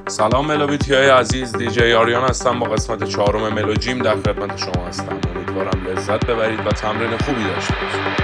سلام ملوبیتی‌های عزیز، دیجی آریان هستم با قسمت 4 ملوجیم در خدمت شما هستم. امیدوارم لذت ببرید و تمرین خوبی داشته باشید.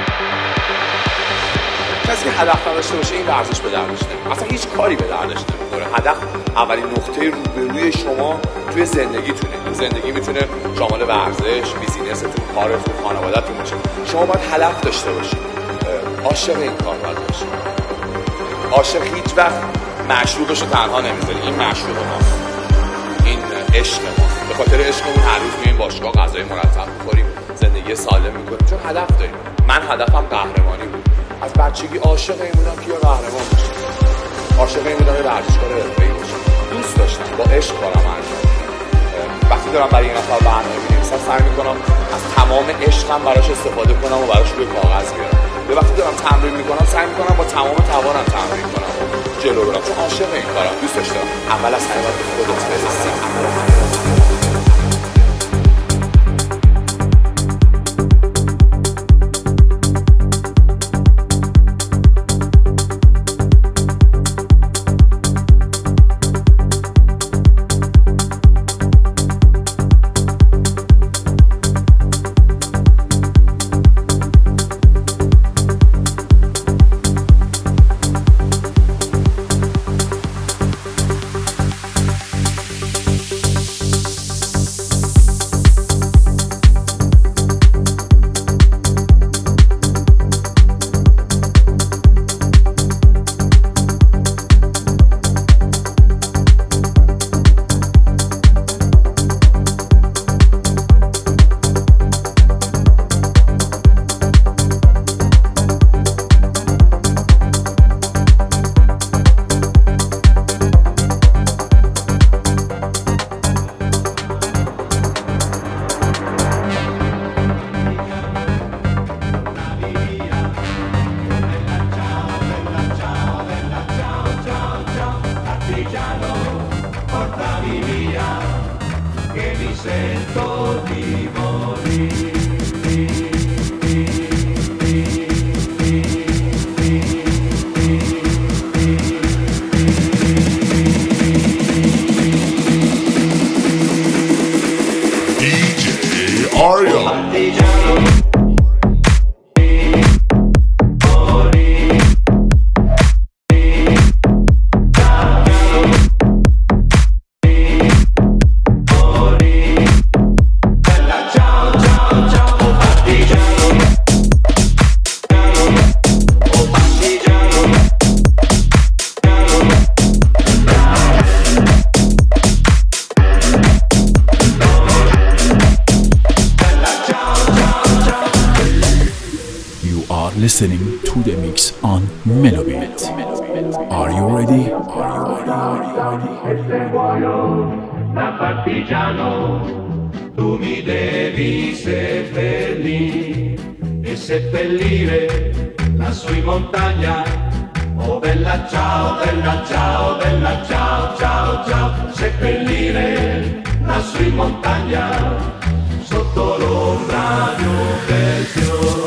کسی که هدف نداشته باشه این ورزش به دردش نمیخوره، اصلا هیچ کاری به دردش نمیخوره. هدف اولین نقطه روبروی شما توی زندگیتونه. زندگی میتونه شامل ورزش، بیزینستون، کارتون، خانواده‌تون باشه. شما باید هدف داشته باشید. عاشق این کار باید باشید. عاشق هیچ وقت معشوقش رو تنها نمیذاره. این معشوق ماست، این عشق ماست. به خاطر عشقمون هر روز میریم باشگاه، غذای مرتب میخوریم، زندگی سالم میکنیم، چون هدف داریم. من هدفم قهرمانی بود. از بچگی عاشق این بودم که قهرمان بشم، عاشق این بودم ورزشکار حرفه‌ای بشم. دوست داشتم با عشق کارم انجام بدم. وقتی دارم برای این نفر برنامه می‌نویسم سعی میکنم از تمام عشقم براش استفاده کنم و براش روی کاغذ بیارم. به وقتی دارم تمرین میکنم سعی میکنم با تمام توانم تمرین کنم و جلو برم، چون عاشق این کارم، دوستش دارم. اول از همه باید به خودت برسی. Listening to the mix on Melobit. Are you ready? Da partigiano, tu mi devi seppellire e seppellire lassù in montagna. Oh bella ciao, bella ciao, bella ciao, ciao, ciao. Seppellire lassù in montagna, sotto l'ombra di un bel fiore.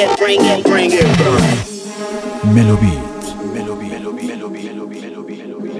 Melobit.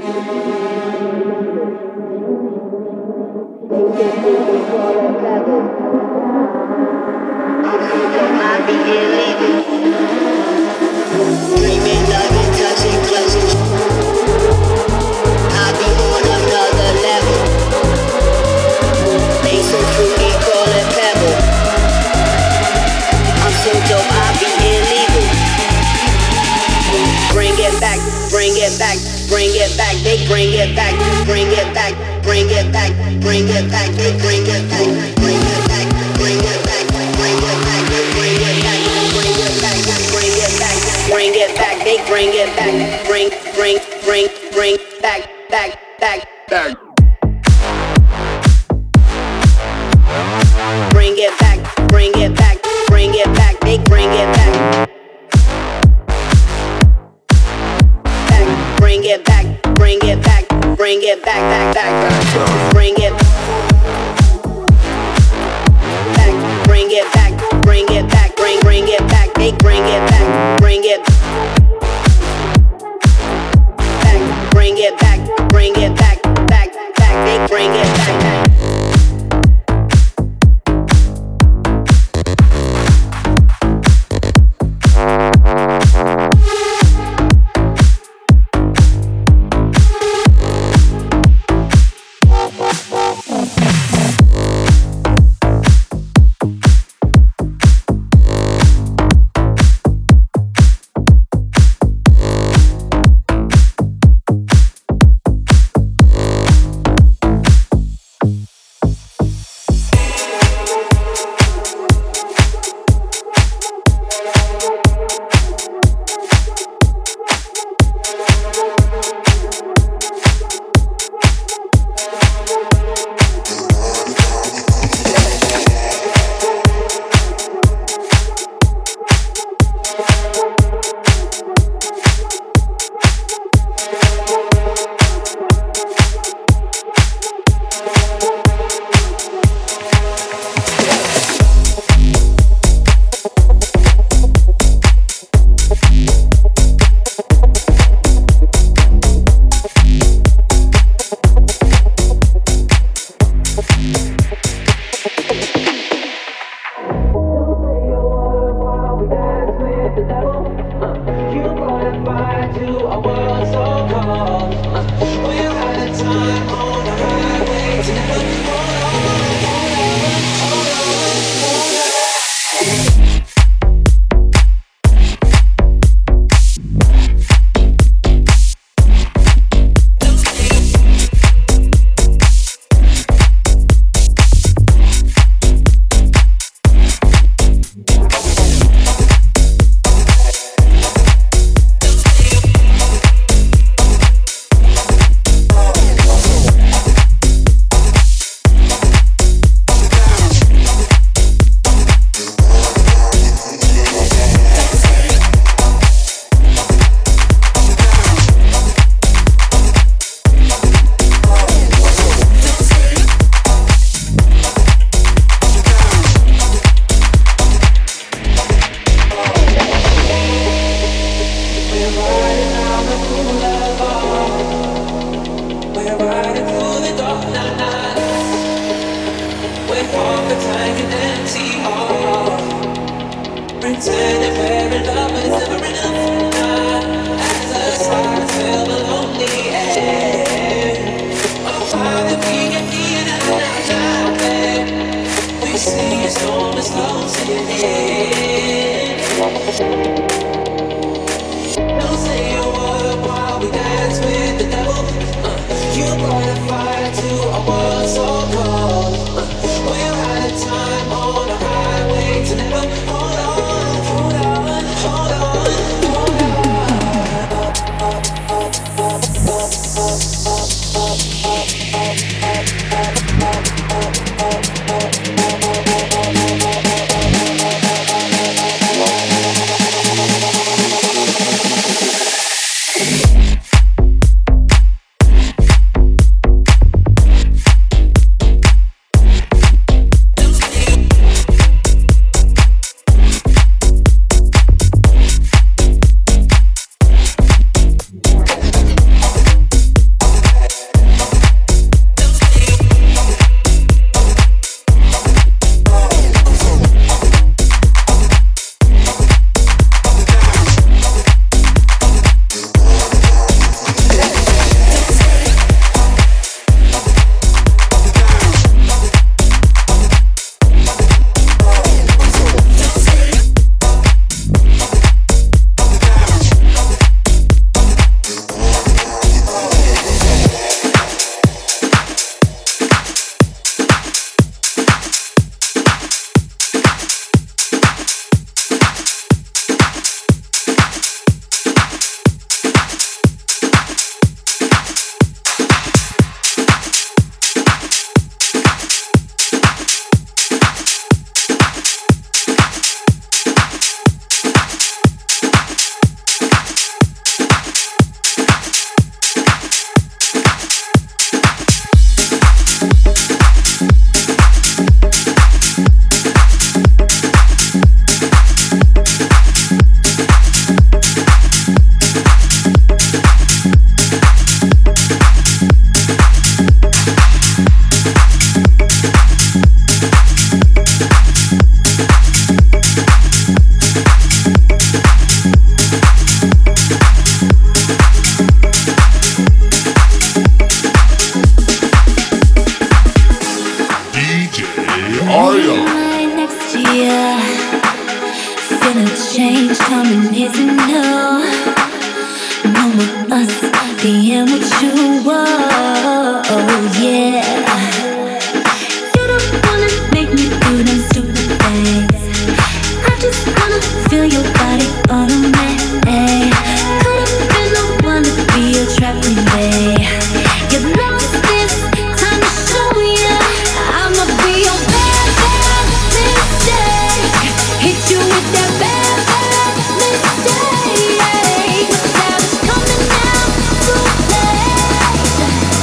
am what you are, oh yeah. You don't wanna make me do them stupid things. I just wanna feel your body on me. Could've been the one to be a traveling day. You lost this time to show ya. I'ma be your bad, bad mistake. Hit you with that bad, bad mistake. Without us coming out too late.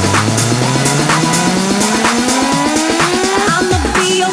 I'ma be your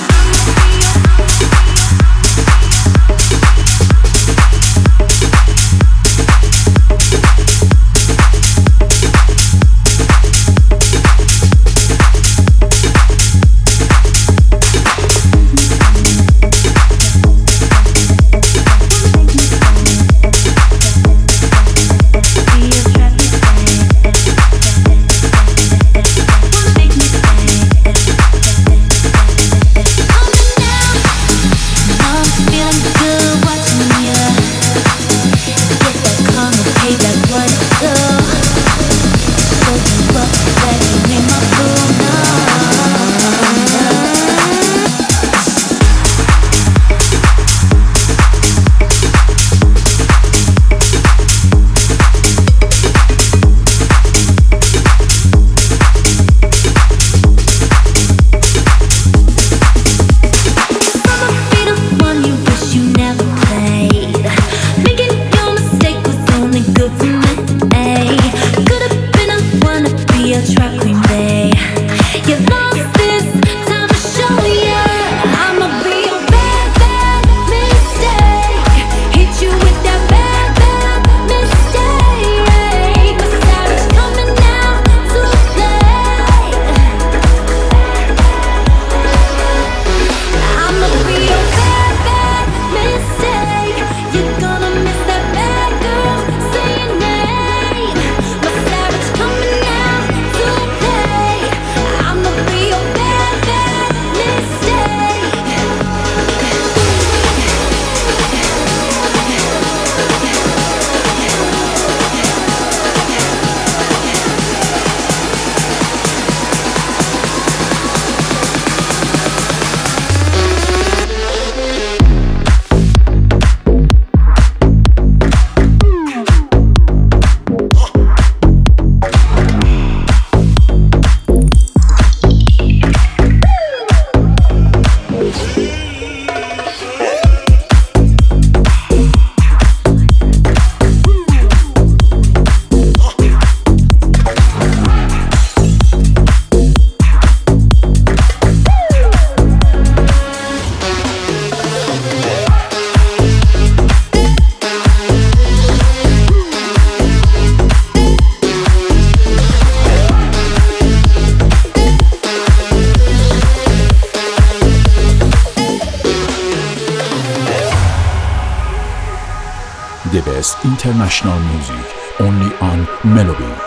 The best international music only on Melobit.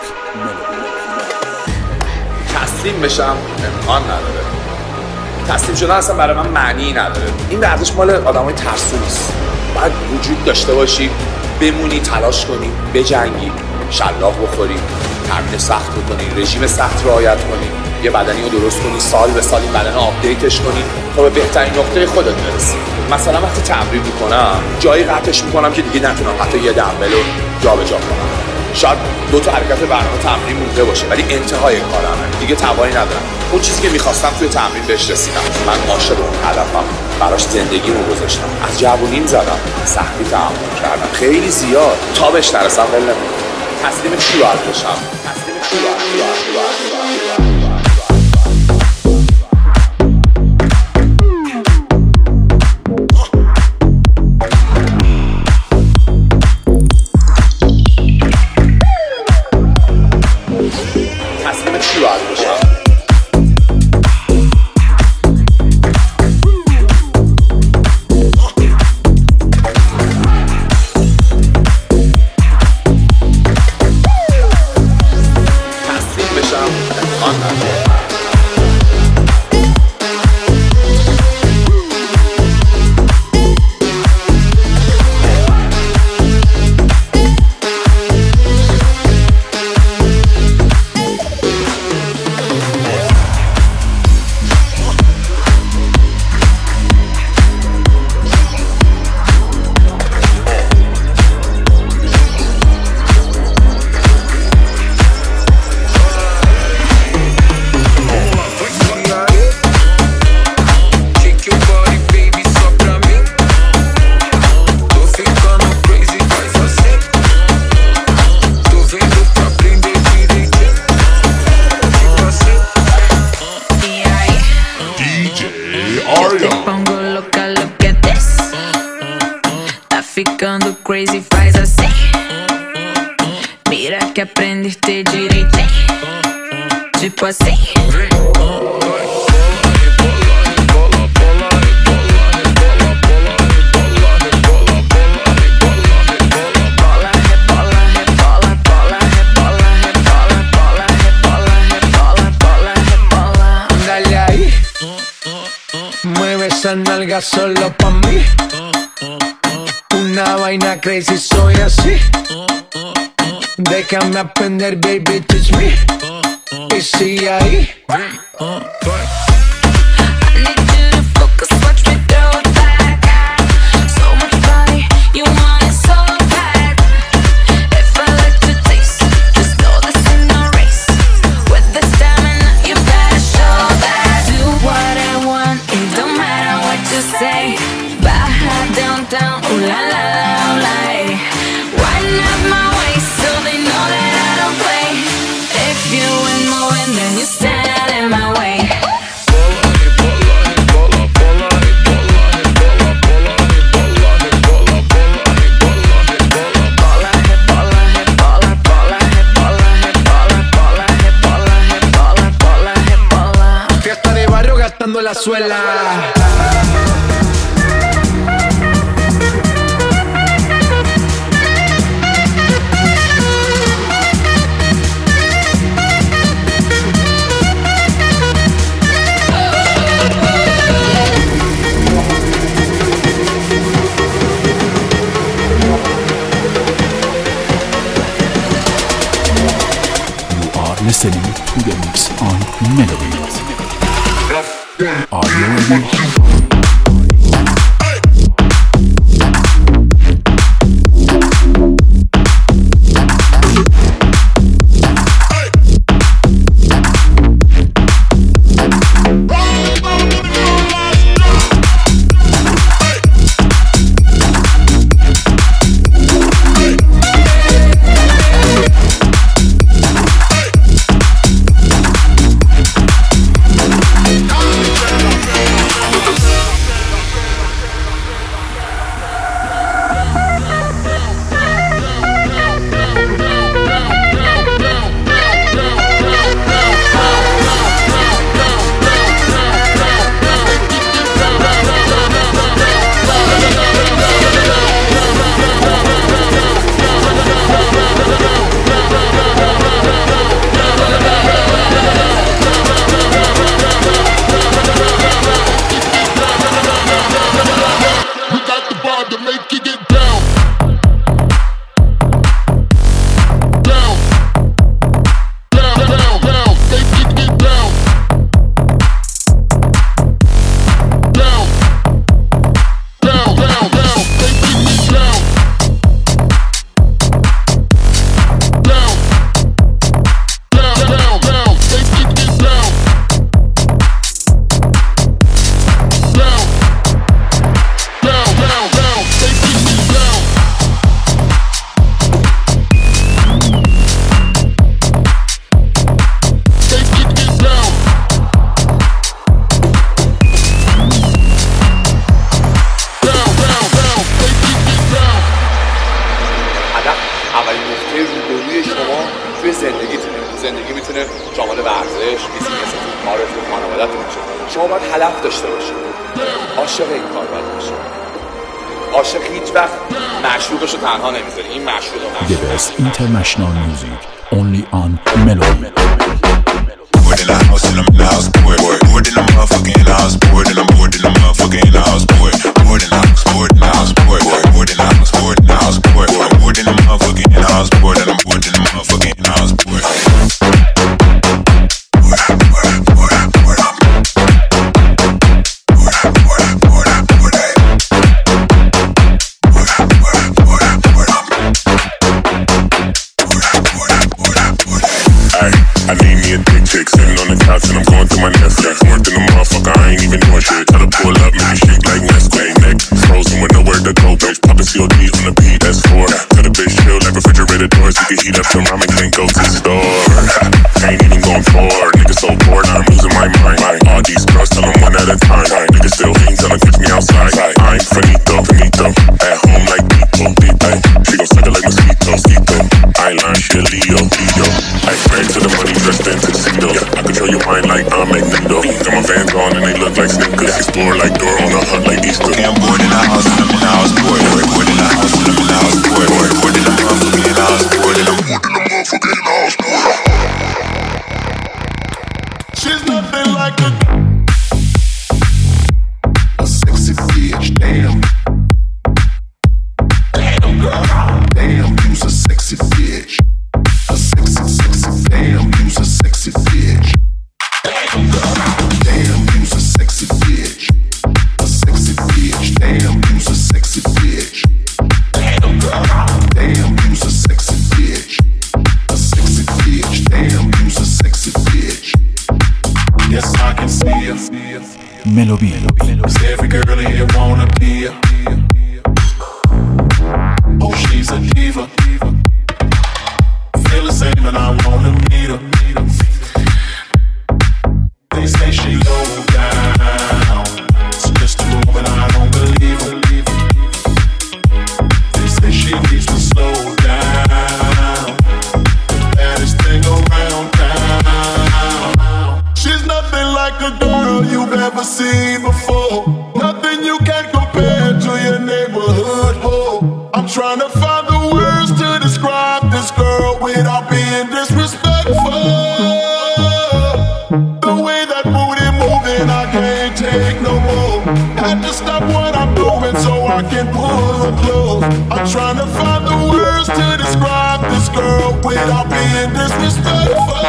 تسلیم بشم امکان نداره. تسلیم شدن اصلا برای من معنی نداره. این ورزش مال آدمای ترسو نیست. باید وجود داشته باشی، بمونی، تلاش کنی، بجنگی، شلاق بخوری، تمرین سخت کنی، رژیم سخت رعایت کنی، یه بدنی رو درست کنی، سال به سال این بدن رو آپدیتش کنی تا به بهترین نقطه خودت برسی. مثلا وقتی تمرین میکنم جایی قطعش میکنم که دیگه نتونم حتی یه دمبل رو جابجا کنم. شاید 2 تا حرکت برنامه تمرین مونده باشه ولی انتهای کارمه، دیگه توانی ندارم. اون چیزی که میخواستم توی تمرین بهش رسیدم. من عاشق اون هدفم، براش زندگیمو گذاشتم. از جوونیم زدم، سختی تحمل کردم، خیلی زیاد تا بهش نرسم ول نمی‌کنم. تسلیم چی باید بشم؟ تسلیم چی باید ficando crazy, faz assim. Mira que aprendiste direito, tipo assim. Esa nalga solo pa' mí. Una vaina crazy, soy así. Déjame aprender, baby, teach me. Y sigue ahí. La suela. You are listening to the mix on Melody. Are you ready? زندگی میتونه شامل ورزش، بیزینس، کارت و خانواده‌تون باشه. شما باید هدف داشته باشید. عاشق این کار باید باشید. عاشق هیچ وقت معشوقش رو تنها نمیذاره. این معشوق The best international music only on Melody. Bored in the house and I'm in the house, bored. Bored in the motherfucking house, bored. And I'm bored in the motherfucking house, bored. Bored in the house, bored in the house, bored. Bored in the house, bored in the house, bored. I'm bored in the motherfucking house, bored. And I'm bored in the motherfucking house, bored. I need me a dick chick sitting on the couch and I'm going through my Netflix. Worked in the motherfucker, I ain't even doing shit. Try to pull up, make me shake like Nesquik. Neck frozen with nowhere to go, bitch. Poppin' COD on the beat, that's 4. Tell the bitch chill like refrigerator doors. We can heat up till ramen can't go to the store. Ain't even going for. Niggas so bored, I'm losing my mind. All these girls tell them one at a time. Niggas still hating till they catch me outside. I'm finito, at home like people. fine like I'm Magneto. Got my Vans on and they look like sneakers. Explore like door on a hut like Easter. Okay, I'm bored in the house and I'm in the house bored. Bored in the house and I'm in the house bored. Bored in the motherfucking in the house bored. And I'm bored in the motherfucking in the house bored. She's nothing like a sexy bitch. Damn. Damn girl. Damn, you's a sexy bitch. A sexy, damn, you's a sexy bitch. Damn girl. Damn, you's a sexy bitch. A sexy bitch. Damn, you's a sexy bitch. Damn girl. Damn, you's a sexy bitch. A sexy bitch. Damn, you's a sexy bitch. Yes, I can see her. Melody. Cause every girl in here wanna be her. Oh, she's a diva. Feel the same and I wanna meet her. They say she low down. It's just a rumor and I don't believe her. They say she needs to slow down. The baddest thing around town. She's nothing like a girl you've ever seen before. Nothing you can compare to your neighborhood hoe. I'm trying to find the words to describe this girl without being disrespectful. The way that booty moving, I can't take no more. Had to stop what I'm doing so I can pull her close. I'm trying to find the words to describe this girl without being disrespectful.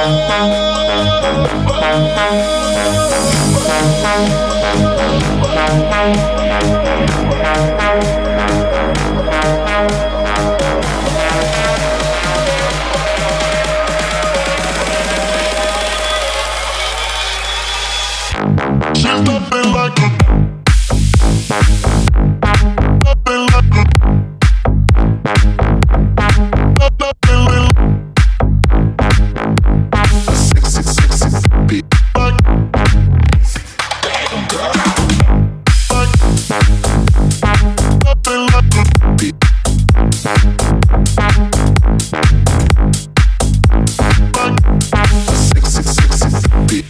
She's nothing like a nothing like a sexy bitch. Damn girl. Nothing like a bitch. A sexy bitch.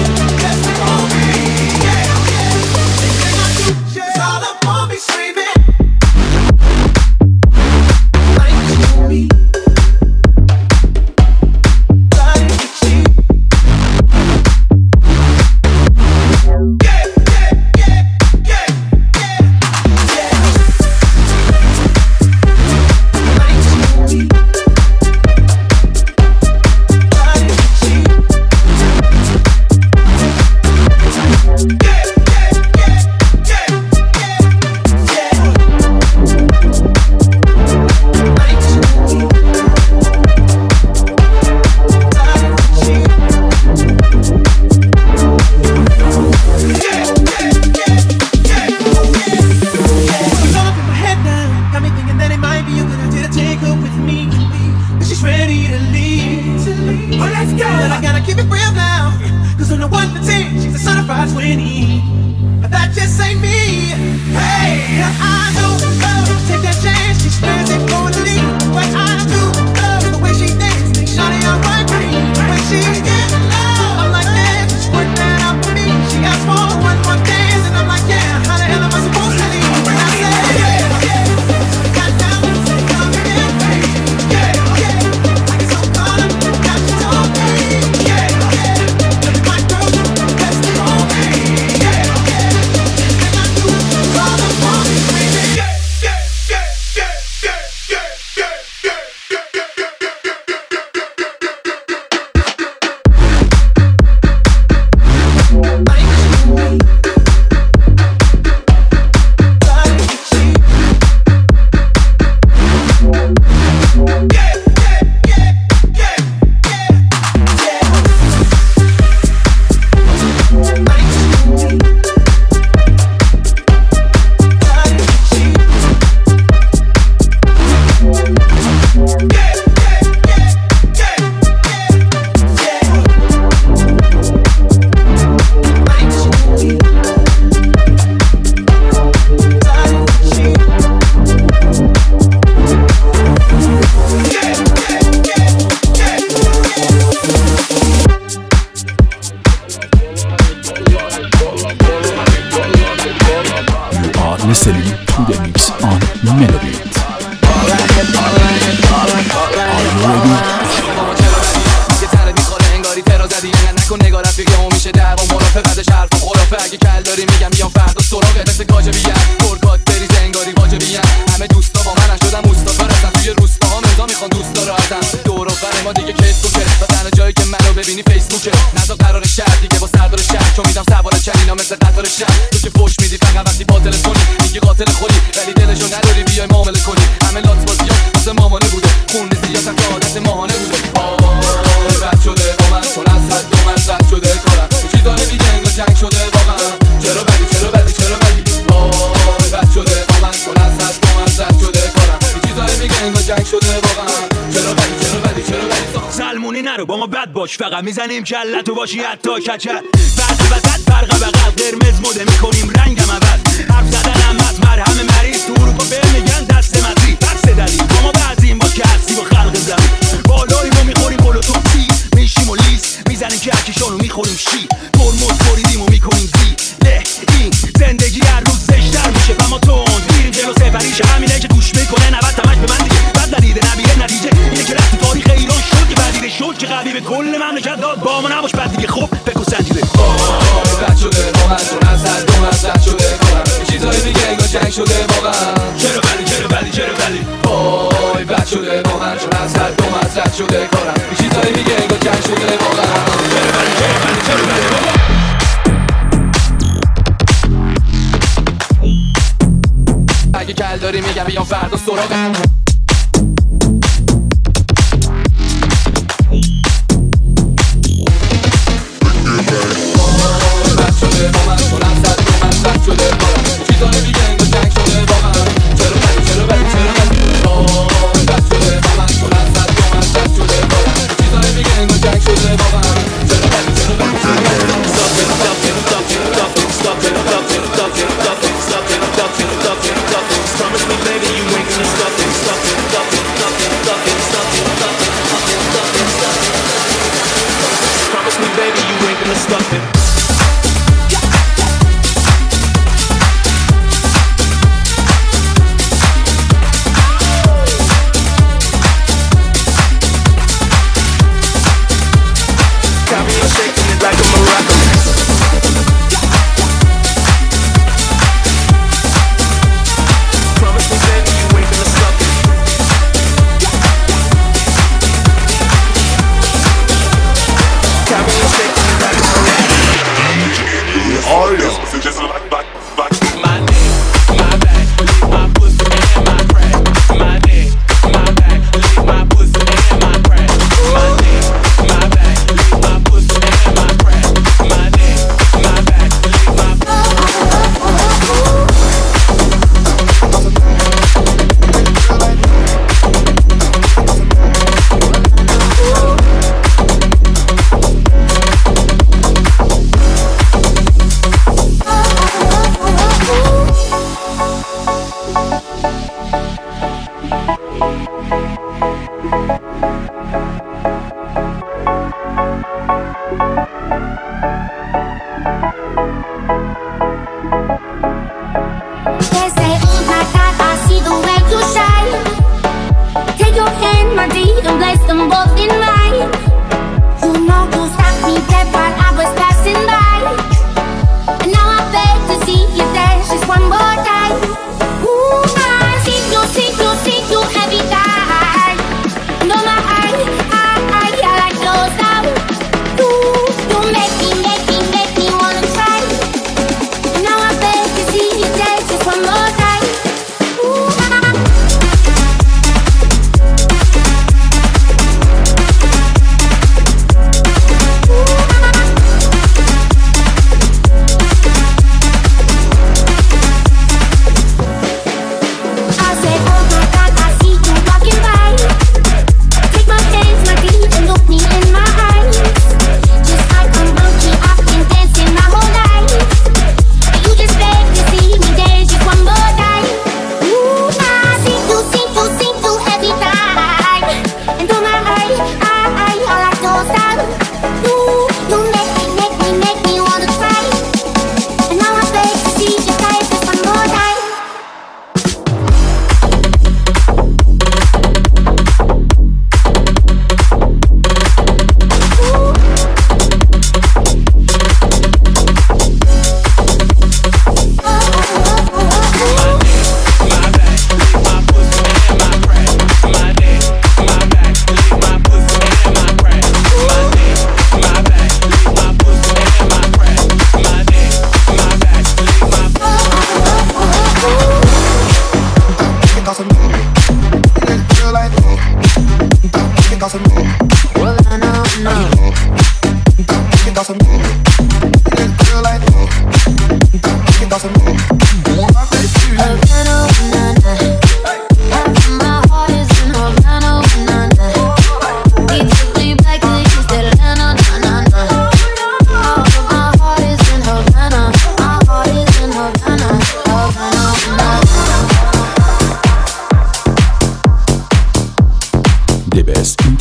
All up on me screaming. 1 to 10, she's a certified 20. But that just ain't me. Hey, I don't love, take that chance, she spends it for the lead. What I do love the way she dances, think shawty I'm white green. When she gets love, I'm like, man, just work that out for me. She asks for one more dance, and I'm like, yeah, how the hell am I supposed to leave? When I say, yeah, yeah, got down, come again, baby. Yeah, yeah, I get so caught up, got you told me. Yeah, yeah, look at my girl, that's the wrong me. Yeah, yeah, and I do all the wrong baby. Yeah, yeah, yeah, yeah, yeah, yeah, yeah, yeah, yeah, yeah, yeah. Listening to the mix on Melody. میشه دعوا مرافع بعدش حرف و خرافه اگه کل داری میگم بیام فردا سراغت مثل کاجبی‌ام پرکات بریز انگاری واجبی‌ام همه دوستا با منن شدم اوستا رفتن توی روستاها مردا میخوان دوستا راحتن دور و بر ما دیگه کیسبوکه و تنها جایی که منو ببینی فیسبوکه نذار قرار شهر دیگه با سردار شهر چون میدم سوار چلینا مثل قطار شهر تو که فوش میدی فقط وقتی با تلفنی میگی قاتل خودی ولی دلشو نداری بیای معامله کنی همه لات بازیات واسه مامانه بوده خون زیاد هم که عادت ماهانه بوده آی بد شده با من چون از حد و من زد شده کارم چی داره میگه انگار جنگ شده واقعا چرا بدی چرا بدی چرا بدی آی بد شده با من چون از حد و من زد شده کارم چی داره میگه انگار جنگ شده واقعا چرا بدی چرا بدی چرا بدی سلمونی نرو با ما بد باش فقط میزنیم کلتو باشی حتی کچل بعد وسط فرق بغل قرمز مده میکنیم رنگم عوض حرف زدنم از مرهم مریض تو اروپا به میگن دست مزی بس دلیل با ما بعضیم با که هستی با خلق زمین بالاییم و میخوریم پلو توپسی میشیم و لیس میزنیم که هرکیشانو میخوریم شی ترمز بریدیم و میکنیم زی له این زندگی هر روز زشتر میشه و ما تند میریم جلو سفریشه همینه که گوش میکنه 90 تمش به من دیگه بد ندیده نبیره نتیجه اینه که رفت تو تاریخ ایران شد که بدیده شد که قوی به کل مملکت داد با ما نباش بد دیگه خب بگو سنجیده بد شده با من چون از حد و من زد شده کارم چیزایی میگه انگار جنگ شده واقعا چرا بدی چرا بدی چرا بدی وای بد شده با من چون از حد و من زد شده کارم چیزایی میگه انگار جنگ شده واقعا چرا بدی چرا بدی چرا بدی بابا اگه کل داری میگم بیام فردا سراغت Promise me, baby, you ain't gonna stop it.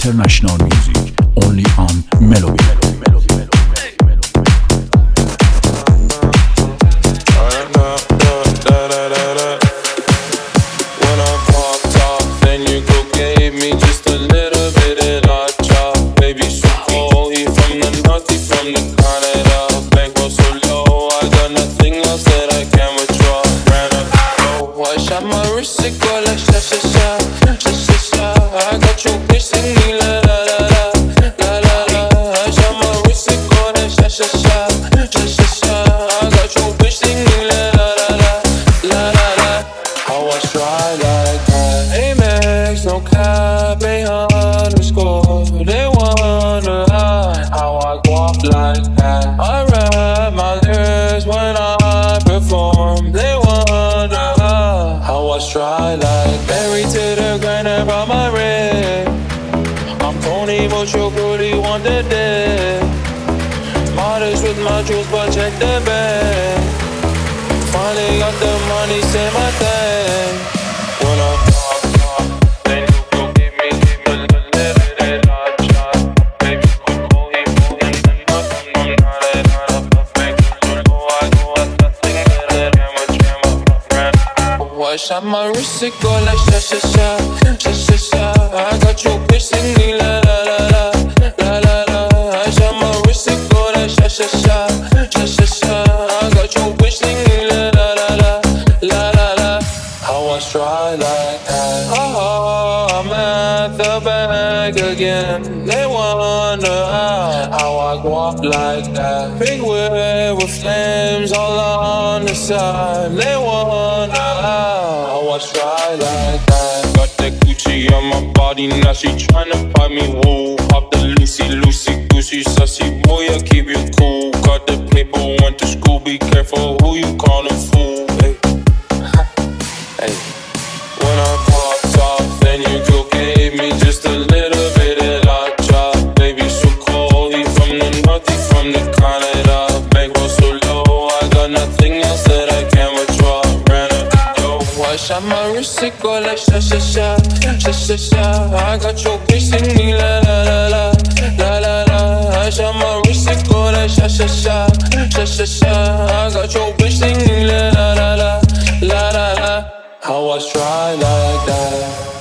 international music only on Melody. Juice, but check the bag. Finally got the money, say my thing. When I pop, then you go give me a little bit of shot. Baby, go hit, and nothing, I'm not a perfect. You know I do nothing that I'm a I shot my wrist, it go like sha sha sha, sha sha sha. I got you bitch singing la la la la, la la la. I shot my wrist, it go like sha sha sha. Try like that. Oh, I'm at the back again. They wonder how I walk like that. Big whip with flames all on the side. They wonder how I try like that. Got that Gucci on my body, now she tryna buy me wool. Pop the Lucy, Lucy, Goosey, sussy boy, I keep you cool. Got the paper, went to school, be careful who you callin' fool. Hey, hey. When I popped off, then you go gave me just a little bit of la chop. Baby, so cold, he from the north, he from the Canada. Bankroll so low, I got nothing else that I can withdraw. Ran up, yo, I shot my wrist, it go like sha sha sha, sha sha sha. I got your bitch singing la la la la, la la la. I shot my wrist, it go like sha sha sha, sha sha sha. I got your bitch singing la la la la, la la la. How I try like that.